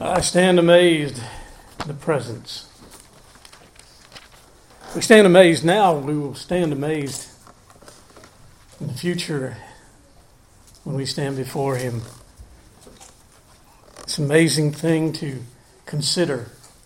I stand amazed in the presence. We stand amazed now, we will stand amazed in the future when we stand before Him. It's an amazing thing to consider.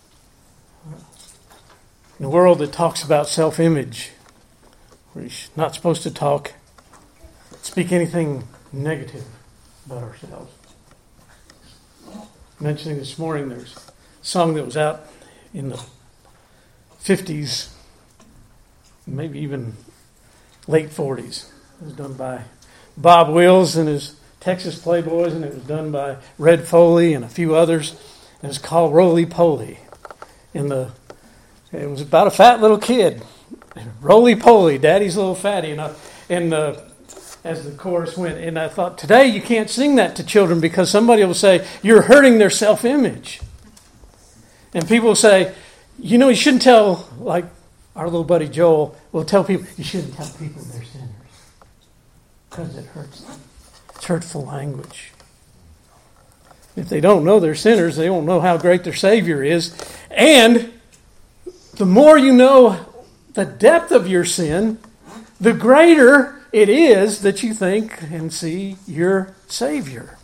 In a world that talks about self-image, we're not supposed to speak anything negative about ourselves. Mentioning this morning, there's a song that was out in the 50s, maybe even late 40s. It was done by Bob Wills and his Texas Playboys, and it was done by Red Foley and a few others. And it's called Roly Poly. It was about a fat little kid. Roly Poly, Daddy's little fatty. As the chorus went, and I thought, today you can't sing that to children because somebody will say, you're hurting their self-image. And people will say, you shouldn't tell, like our little buddy Joel will tell people, you shouldn't tell people they're sinners because it hurts them. It's hurtful language. If they don't know they're sinners, they won't know how great their Savior is. And the more you know the depth of your sin, the greater it is that you think and see your Savior.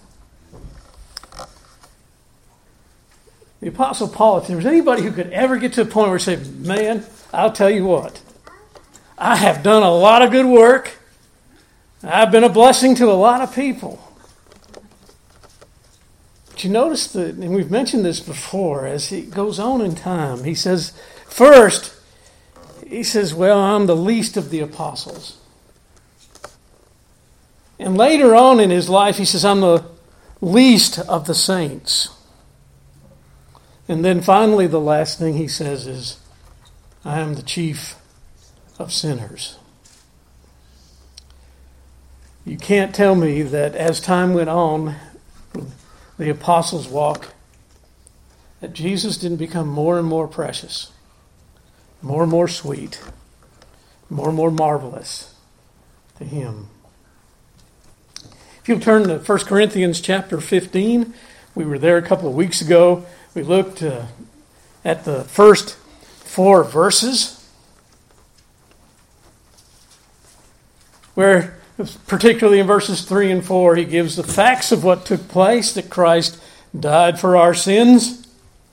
The Apostle Paul, if there was anybody who could ever get to a point where he said, man, I'll tell you what, I have done a lot of good work. I've been a blessing to a lot of people. But you notice that, and we've mentioned this before, as he goes on in time, he says, first, well, I'm the least of the apostles. And later on in his life, he says, I'm the least of the saints. And then finally, the last thing he says is, I am the chief of sinners. You can't tell me that as time went on, the apostles' walk, that Jesus didn't become more and more precious, more and more sweet, more and more marvelous to him. If you'll turn to 1 Corinthians chapter 15, we were there a couple of weeks ago. We looked at the first 4 verses, where, particularly in verses 3 and 4, he gives the facts of what took place, that Christ died for our sins.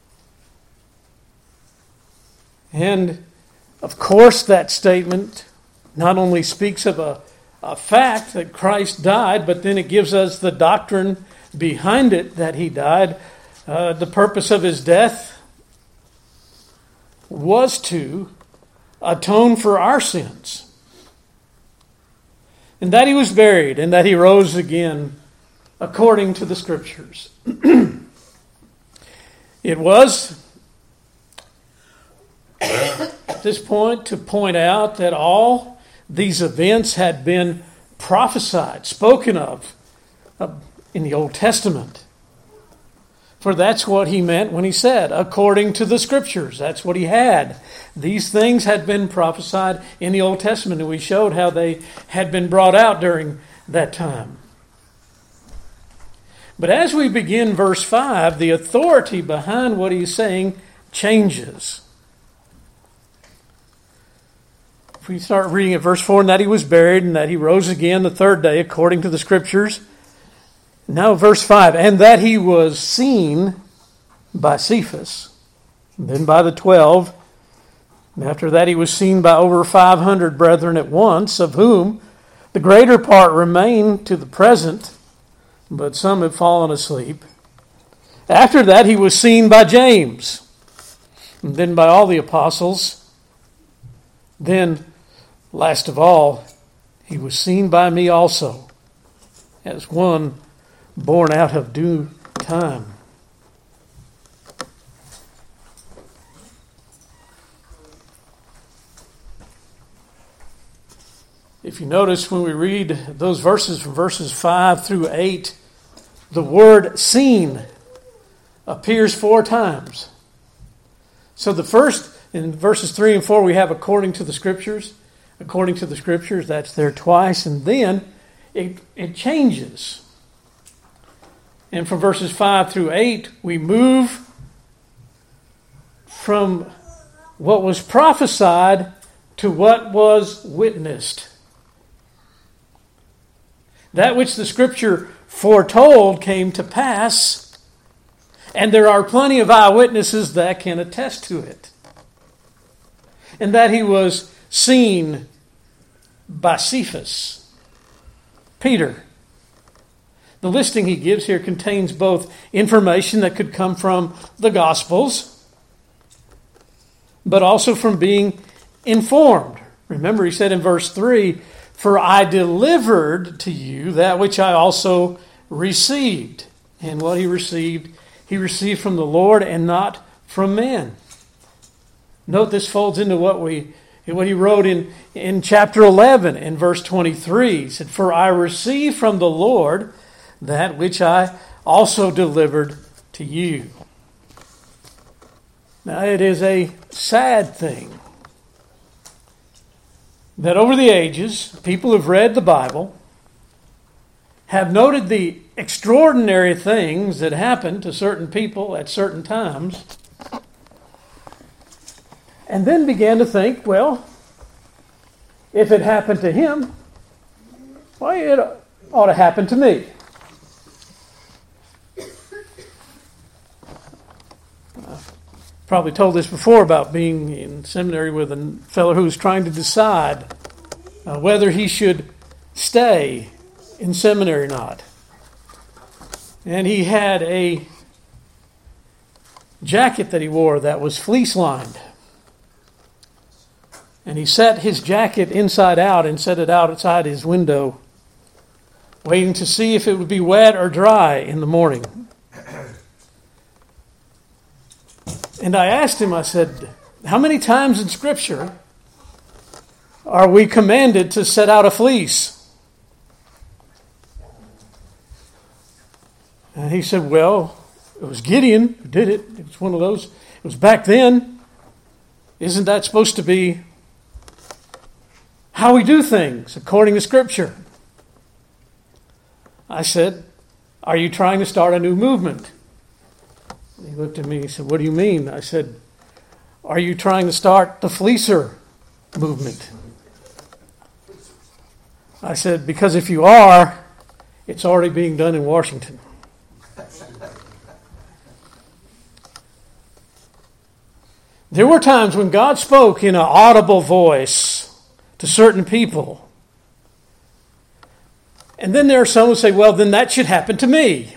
And, of course, that statement not only speaks of a fact that Christ died, but then it gives us the doctrine behind it that he died. The purpose of his death was to atone for our sins. And that he was buried, and that he rose again according to the Scriptures. It was, at this point, to point out that all these events had been prophesied, spoken of in the Old Testament. For that's what he meant when he said, according to the Scriptures. That's what he had. These things had been prophesied in the Old Testament, and we showed how they had been brought out during that time. But as we begin verse 5, the authority behind what he's saying changes. If we start reading at verse 4, and that he was buried, and that he rose again the third day, according to the Scriptures. Now verse 5, and that he was seen by Cephas, and then by the 12, and after that he was seen by over 500 brethren at once, of whom the greater part remain to the present, but some have fallen asleep. After that he was seen by James, and then by all the apostles. Then, last of all, he was seen by me also, as one born out of due time. If you notice when we read those verses from verses 5 through 8, the word seen appears 4 times. So the first, in verses 3 and 4, we have according to the Scriptures. According to the Scriptures, that's there twice. And then it changes. And from verses 5 through 8, we move from what was prophesied to what was witnessed. That which the Scripture foretold came to pass, and there are plenty of eyewitnesses that can attest to it. And that he was seen by Cephas, Peter. The listing he gives here contains both information that could come from the Gospels, but also from being informed. Remember, he said in verse 3, "For I delivered to you that which I also received." And what he received from the Lord and not from men. Note this folds into what he wrote in chapter 11 in verse 23. He said, "For I received from the Lord that which I also delivered to you." Now it is a sad thing that over the ages, people who've read the Bible have noted the extraordinary things that happen to certain people at certain times, and then began to think, well, if it happened to him, well, it ought to happen to me. I've probably told this before about being in seminary with a fellow who was trying to decide whether he should stay in seminary or not. And he had a jacket that he wore that was fleece lined. And he set his jacket inside out and set it outside his window, waiting to see if it would be wet or dry in the morning. And I asked him, I said, how many times in Scripture are we commanded to set out a fleece? And he said, well, it was Gideon who did it. It was one of those. It was back then. Isn't that supposed to be how we do things according to Scripture? I said, are you trying to start a new movement? He looked at me and he said, what do you mean? I said, are you trying to start the fleecer movement? I said, because if you are, it's already being done in Washington. There were times when God spoke in an audible voice to certain people. And then there are some who say, well, then that should happen to me.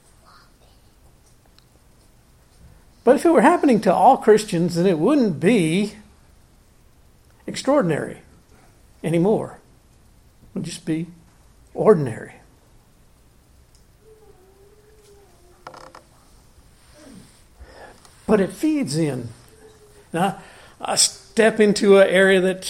But if it were happening to all Christians, then it wouldn't be extraordinary anymore. It would just be ordinary. But it feeds in. Now, I step into an area that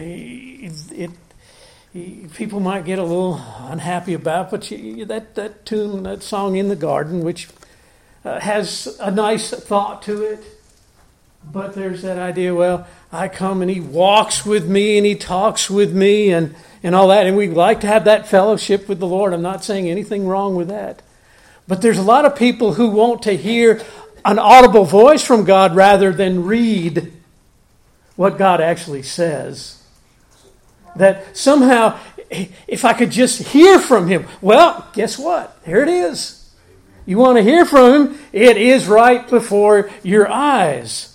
people might get a little unhappy about, but that tune, that song "In the Garden," which has a nice thought to it, but there's that idea, well, I come and he walks with me and he talks with me and all that, and we like to have that fellowship with the Lord. I'm not saying anything wrong with that. But there's a lot of people who want to hear an audible voice from God rather than read what God actually says. That somehow, if I could just hear from Him, well, guess what? Here it is. You want to hear from Him, it is right before your eyes.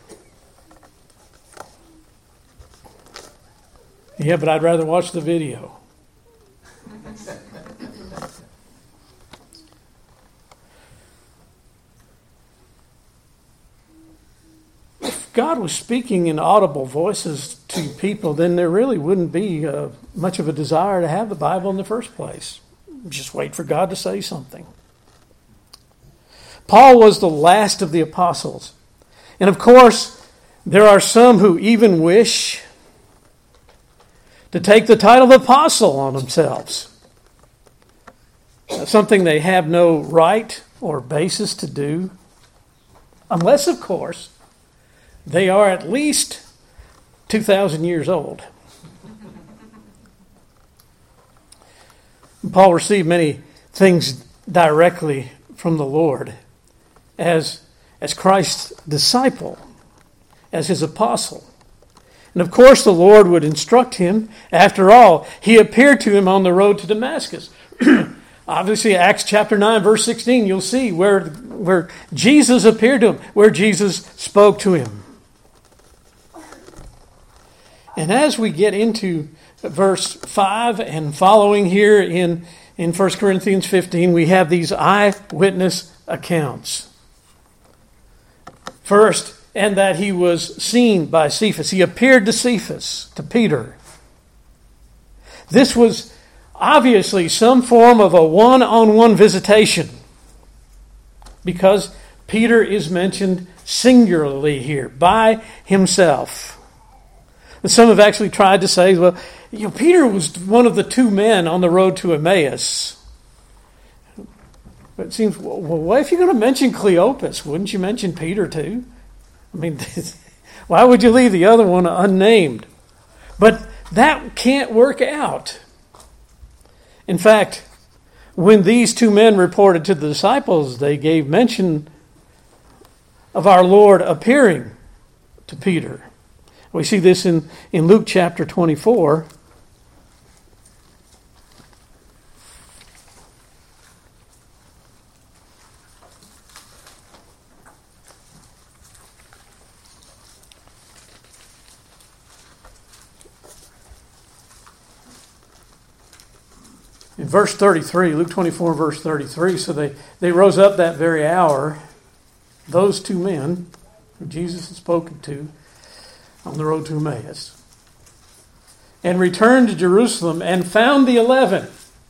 Yeah, but I'd rather watch the video. If God was speaking in audible voices to people, then there really wouldn't be much of a desire to have the Bible in the first place. Just wait for God to say something. Paul was the last of the apostles. And of course, there are some who even wish to take the title of apostle on themselves. Something they have no right or basis to do. Unless, of course, they are at least 2,000 years old. Paul received many things directly from the Lord as Christ's disciple, as his apostle. And of course the Lord would instruct him. After all, he appeared to him on the road to Damascus. Obviously, Acts chapter 9, verse 16, you'll see where Jesus appeared to him, where Jesus spoke to him. And as we get into verse 5 and following here in 1 Corinthians 15, we have these eyewitness accounts. First, and that he was seen by Cephas. He appeared to Cephas, to Peter. This was obviously some form of a one-on-one visitation, because Peter is mentioned singularly here, by himself. And some have actually tried to say, well, Peter was one of the two men on the road to Emmaus. But it seems, well, if you're going to mention Cleopas, wouldn't you mention Peter too? I mean, why would you leave the other one unnamed? But that can't work out. In fact, when these two men reported to the disciples, they gave mention of our Lord appearing to Peter. We see this in Luke chapter 24. In verse 33, Luke 24, verse 33, so they rose up that very hour, those two men who Jesus had spoken to on the road to Emmaus, and returned to Jerusalem and found the 11.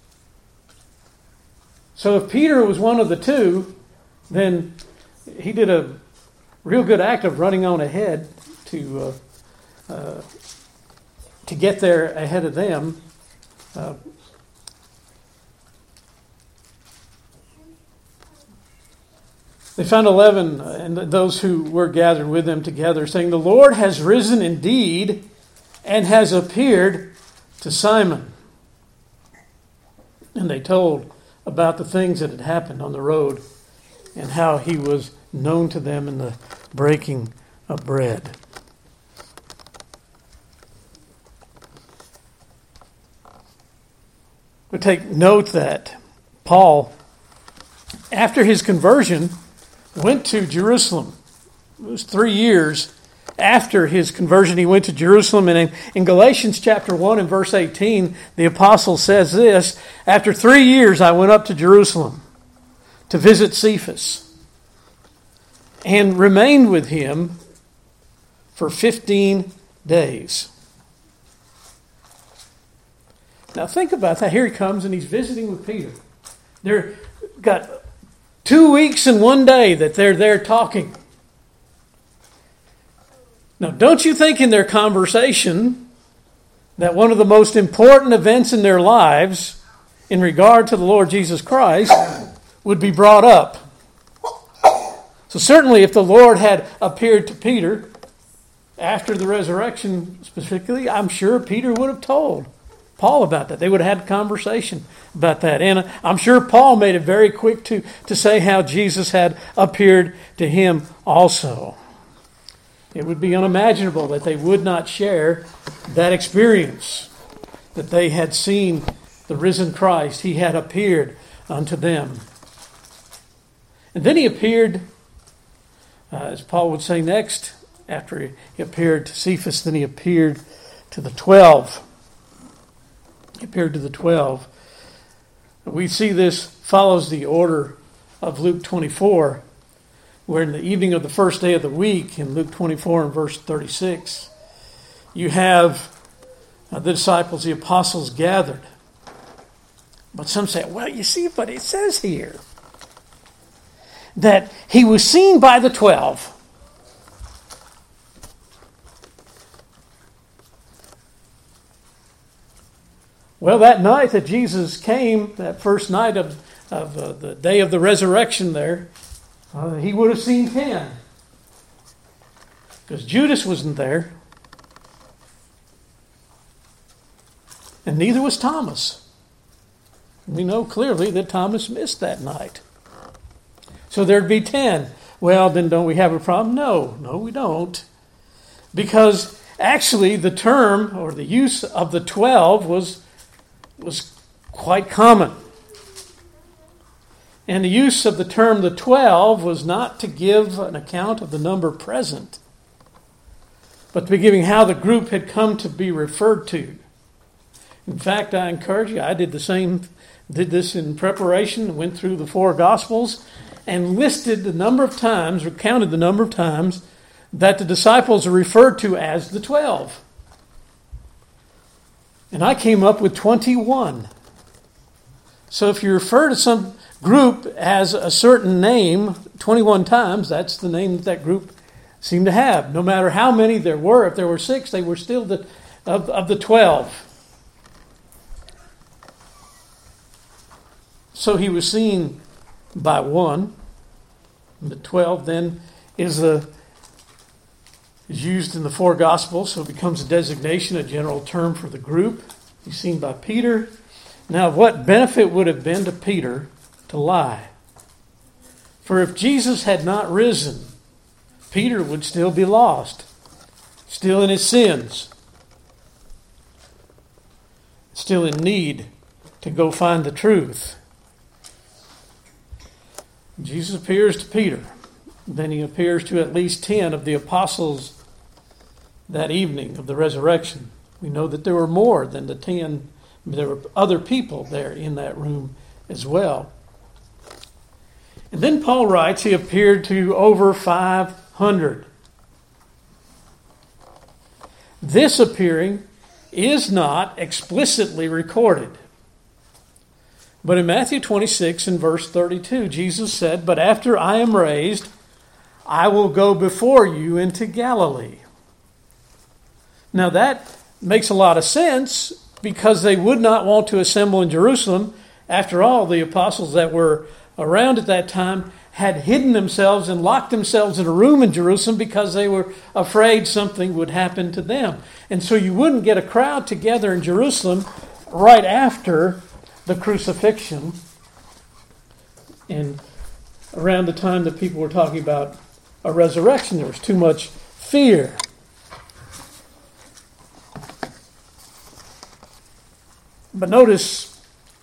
So if Peter was one of the two, then he did a real good act of running on ahead to get there ahead of them. They found 11, and those who were gathered with them together, saying, "The Lord has risen indeed and has appeared to Simon." And they told about the things that had happened on the road and how he was known to them in the breaking of bread. We take note that Paul, after his conversion, went to Jerusalem. It was 3 years after his conversion he went to Jerusalem. And in Galatians chapter 1 and verse 18, the apostle says this, "After 3 years I went up to Jerusalem to visit Cephas and remained with him for 15 days." Now think about that. Here he comes and he's visiting with Peter. They're got 2 weeks and 1 day that they're there talking. Now, don't you think in their conversation that one of the most important events in their lives in regard to the Lord Jesus Christ would be brought up? So certainly if the Lord had appeared to Peter after the resurrection specifically, I'm sure Peter would have told Paul about that. They would have had a conversation about that. And I'm sure Paul made it very quick to say how Jesus had appeared to him also. It would be unimaginable that they would not share that experience, that they had seen the risen Christ. He had appeared unto them. And then he appeared, as Paul would say next, after he appeared to Cephas, then he appeared to the 12. He appeared to the 12. We see this follows the order of Luke 24, where in the evening of the first day of the week, in Luke 24 and verse 36, you have the disciples, the apostles gathered. But some say, well, you see what it says here. That he was seen by the 12. Well, that night that Jesus came, that first night of the day of the resurrection there, he would have seen 10. Because Judas wasn't there. And neither was Thomas. We know clearly that Thomas missed that night. So there'd be 10. Well, then don't we have a problem? No, we don't. Because actually the term or the use of the 12 was quite common. And the use of the term the 12 was not to give an account of the number present, but to be giving how the group had come to be referred to. In fact, I encourage you, I did this in preparation, went through the 4 Gospels, and listed the number of times, or counted the number of times, that the disciples are referred to as the 12. And I came up with 21. So if you refer to some group as a certain name 21 times, that's the name that group seemed to have. No matter how many there were, if there were 6, they were still of the 12. So he was seen by one. The 12 then is used in the 4 Gospels, so it becomes a designation, a general term for the group. He's seen by Peter. Now, what benefit would have been to Peter to lie? For if Jesus had not risen, Peter would still be lost, still in his sins, still in need to go find the truth. Jesus appears to Peter. Then he appears to at least 10 of the apostles that evening of the resurrection. We know that there were more than the 10. There were other people there in that room as well. And then Paul writes he appeared to over 500. This appearing is not explicitly recorded. But in Matthew 26 and verse 32, Jesus said, "But after I am raised, I will go before you into Galilee." Now that makes a lot of sense because they would not want to assemble in Jerusalem. After all, the apostles that were around at that time had hidden themselves and locked themselves in a room in Jerusalem because they were afraid something would happen to them. And so you wouldn't get a crowd together in Jerusalem right after the crucifixion and around the time that people were talking about a resurrection. There was too much fear. But notice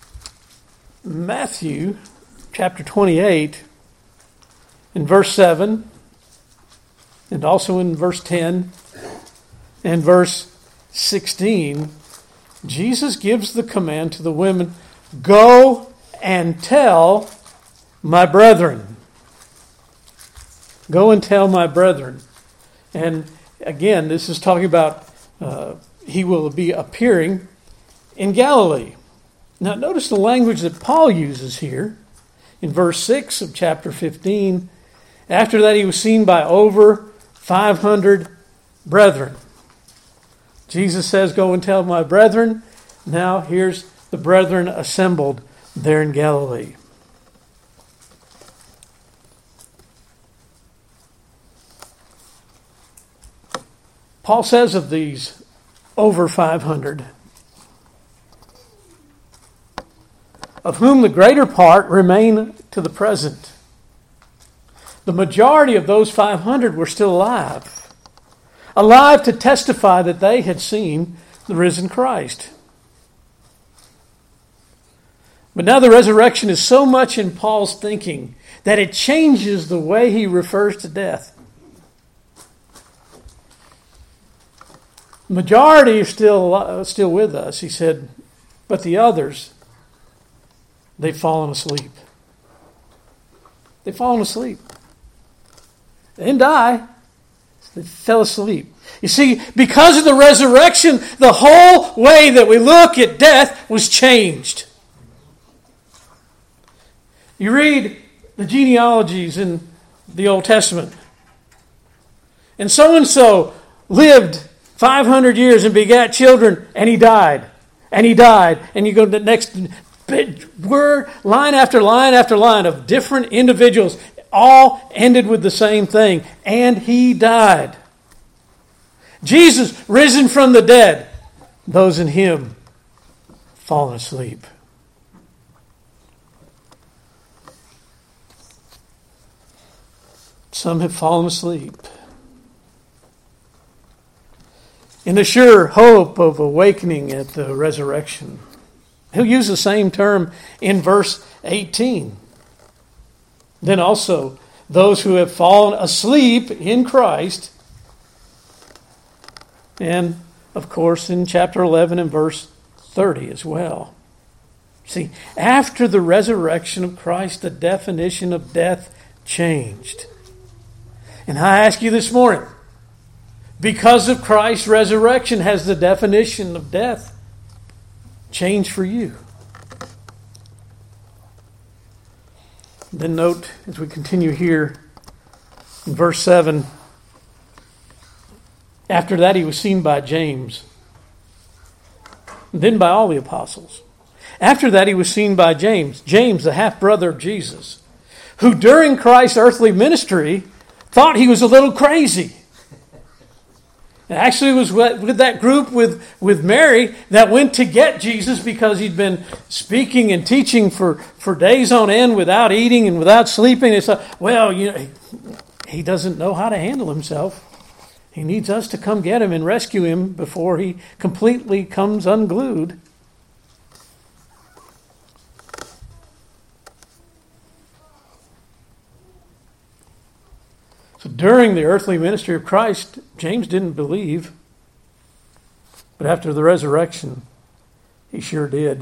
Matthew chapter 28 in verse 7 and also in verse 10 and verse 16, Jesus gives the command to the women, "Go and tell my brethren." Go and tell my brethren. And again, this is talking about he will be appearing in Galilee. Now notice the language that Paul uses here in verse 6 of chapter 15. After that he was seen by over 500 brethren. Jesus says, "Go and tell my brethren." Now here's the brethren assembled there in Galilee. Paul says of these over 500, of whom the greater part remain to the present. The majority of those 500 were still alive to testify that they had seen the risen Christ. But now the resurrection is so much in Paul's thinking that it changes the way he refers to death. Majority are still with us, he said, but the others, they've fallen asleep. They've fallen asleep. They didn't die. They fell asleep. You see, because of the resurrection, the whole way that we look at death was changed. You read the genealogies in the Old Testament. And so-and-so lived 500 years and begat children, and he died. And he died. And you go to the next word, line after line after line of different individuals, all ended with the same thing. And he died. Jesus, risen from the dead. Those in him fallen asleep. Some have fallen asleep. In the sure hope of awakening at the resurrection. He'll use the same term in verse 18. Then also, those who have fallen asleep in Christ. And, of course, in chapter 11 and verse 30 as well. See, after the resurrection of Christ, the definition of death changed. And I ask you this morning, because of Christ's resurrection, has the definition of death changed for you? Then note, as we continue here, in verse 7, after that he was seen by James, then by all the apostles. After that he was seen by James, the half-brother of Jesus, who during Christ's earthly ministry thought he was a little crazy. Actually, it was with that group with Mary that went to get Jesus because he'd been speaking and teaching for days on end without eating and without sleeping. They said, well, he doesn't know how to handle himself. He needs us to come get him and rescue him before he completely comes unglued. So during the earthly ministry of Christ, James didn't believe. But after the resurrection, he sure did.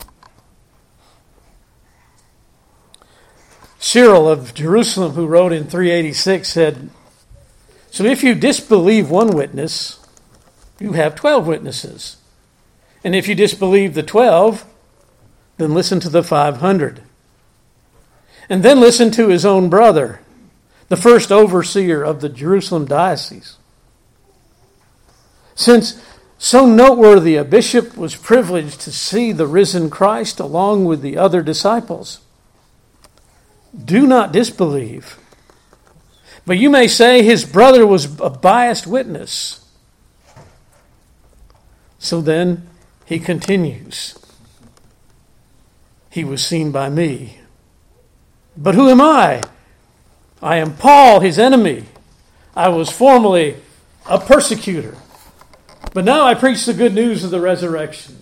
Cyril of Jerusalem, who wrote in 386, said, so if you disbelieve one witness, you have 12 witnesses. And if you disbelieve the 12, then listen to the 500. And then listen to his own brother, the first overseer of the Jerusalem diocese. Since so noteworthy a bishop was privileged to see the risen Christ along with the other disciples, do not disbelieve. But you may say his brother was a biased witness. So then he continues. He was seen by me. But who am I? I am Paul, his enemy. I was formerly a persecutor. But now I preach the good news of the resurrection.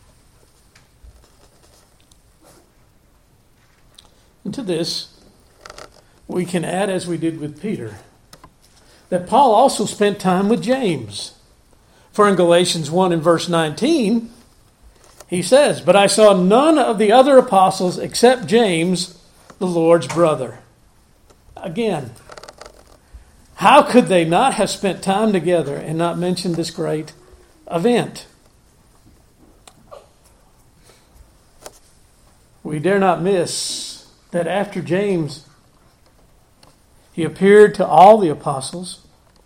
And to this, we can add, as we did with Peter, that Paul also spent time with James. For in Galatians 1 and verse 19, he says, but I saw none of the other apostles except James, the Lord's brother. Again, how could they not have spent time together and not mention this great event? We dare not miss that after James, he appeared to all the apostles.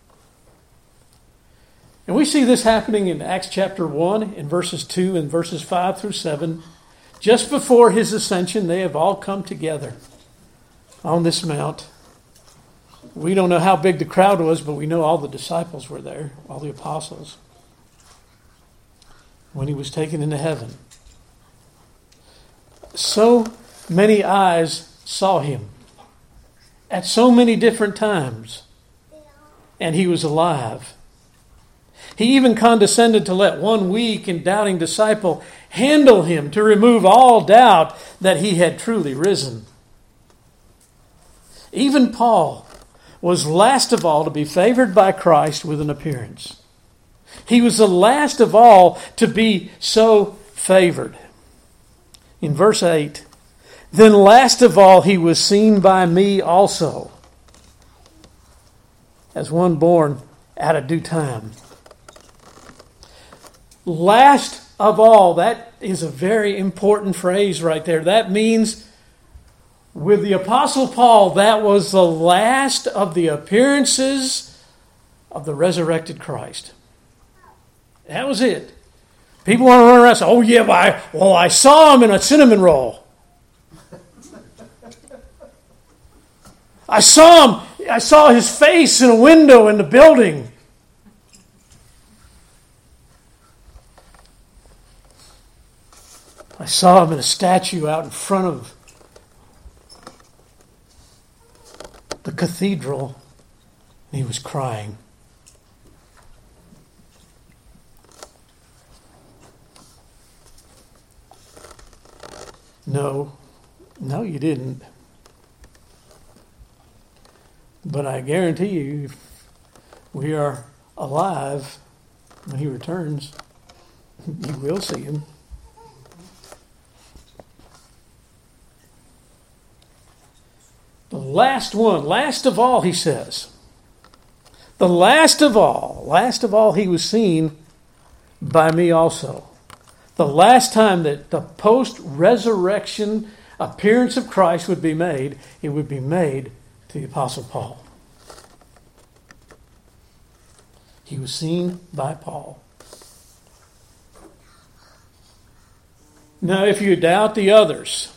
And we see this happening in Acts chapter 1 in verses 2 and verses 5 through 7. Just before his ascension, they have all come together on this mount. We don't know how big the crowd was, but we know all the disciples were there, all the apostles, when he was taken into heaven. So many eyes saw him at so many different times, and he was alive. He even condescended to let one weak and doubting disciple handle him to remove all doubt that he had truly risen. Even Paul was last of all to be favored by Christ with an appearance. He was the last of all to be so favored. In verse 8, then last of all he was seen by me also, as one born at a due time. Last of all, that is a very important phrase right there. That means with the Apostle Paul, that was the last of the appearances of the resurrected Christ. That was it. People want to run around and say, oh yeah, I saw him in a cinnamon roll. I saw his face in a window in the building. I saw him in a statue out in front of the cathedral and he was crying. No, you didn't. But I guarantee you, if we are alive when he returns, you will see him. The last one, last of all, he says. The last of all, he was seen by me also. The last time that the post-resurrection appearance of Christ would be made, it would be made to the Apostle Paul. He was seen by Paul. Now, if you doubt the others,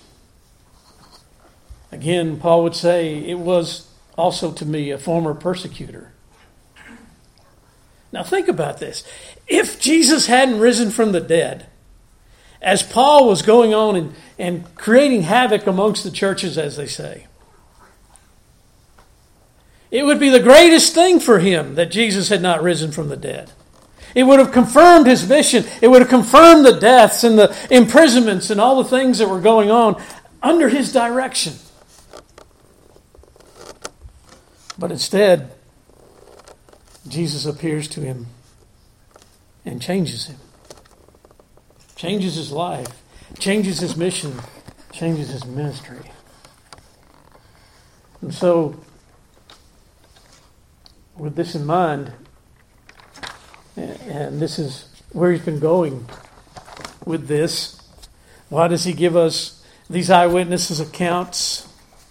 again, Paul would say, it was also to me a former persecutor. Now think about this. If Jesus hadn't risen from the dead, as Paul was going on and creating havoc amongst the churches, as they say, it would be the greatest thing for him that Jesus had not risen from the dead. It would have confirmed his mission. It would have confirmed the deaths and the imprisonments and all the things that were going on under his direction. But instead, Jesus appears to him and changes him. Changes his life. Changes his mission. Changes his ministry. And so, with this in mind, and this is where he's been going with this, why does he give us these eyewitnesses' accounts?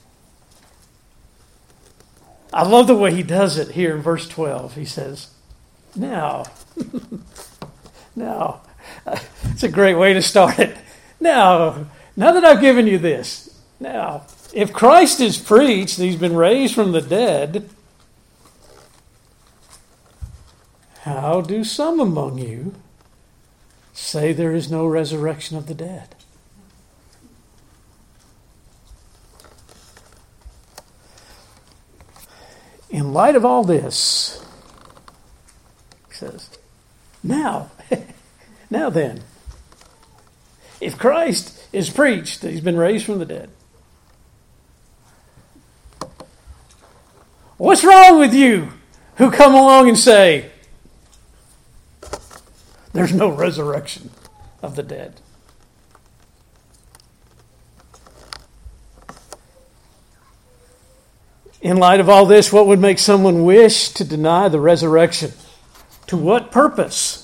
I love the way he does it here in verse 12. He says, now, it's a great way to start it. Now that I've given you this, now, if Christ is preached, he's been raised from the dead, how do some among you say there is no resurrection of the dead? In light of all this, he says, now then, if Christ is preached that he's been raised from the dead, what's wrong with you who come along and say, there's no resurrection of the dead? In light of all this, what would make someone wish to deny the resurrection? To what purpose?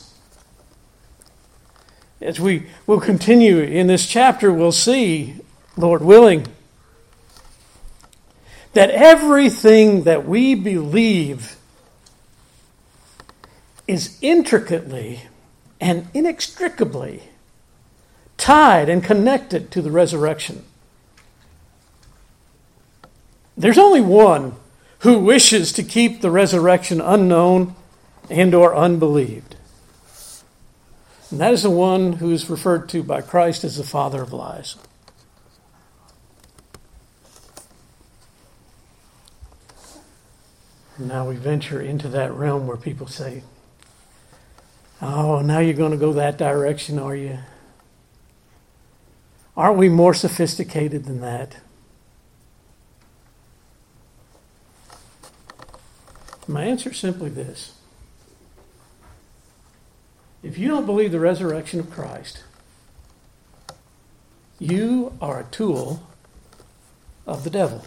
As we will continue in this chapter, we'll see, Lord willing, that everything that we believe is intricately and inextricably tied and connected to the resurrection. There's only one who wishes to keep the resurrection unknown and or unbelieved. And that is the one who is referred to by Christ as the father of lies. And now we venture into that realm where people say, oh, now you're going to go that direction, are you? Aren't we more sophisticated than that? My answer is simply this. If you don't believe the resurrection of Christ, you are a tool of the devil.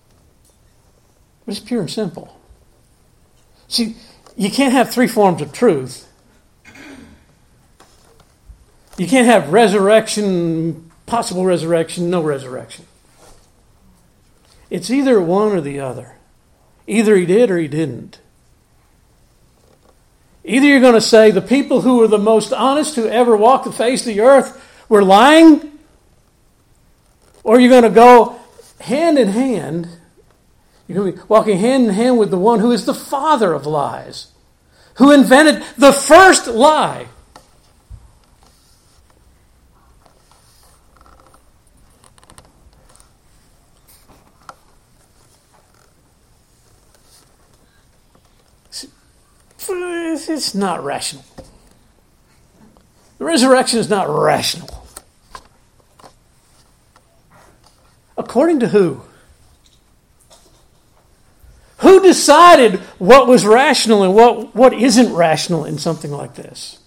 It's pure and simple. See, you can't have three forms of truth. You can't have resurrection, possible resurrection, no resurrection. It's either one or the other. Either he did or he didn't. Either you're going to say the people who were the most honest who ever walked the face of the earth were lying, or you're going to go hand in hand. You're going to be walking hand in hand with the one who is the father of lies, who invented the first lie. it's not rational. The resurrection is not rational. According to who? Who decided what was rational and what isn't rational in something like this?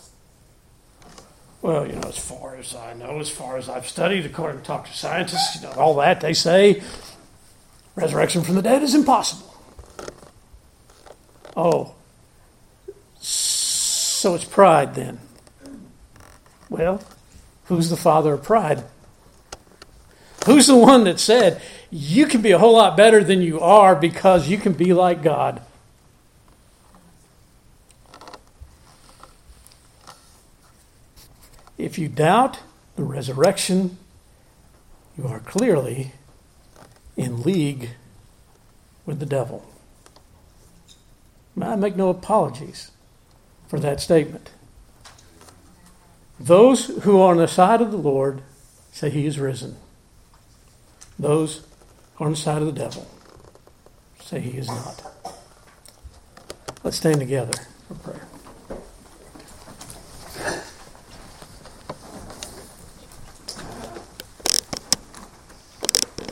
Well, as far as I know, as far as I've studied, according to talk to scientists, all that, they say resurrection from the dead is impossible. Oh, so it's pride then. Well, who's the father of pride? Who's the one that said, you can be a whole lot better than you are because you can be like God? If you doubt the resurrection, you are clearly in league with the devil. I make no apologies for that statement. Those who are on the side of the Lord say he is risen. Those who are on the side of the devil say he is not. Let's stand together for prayer.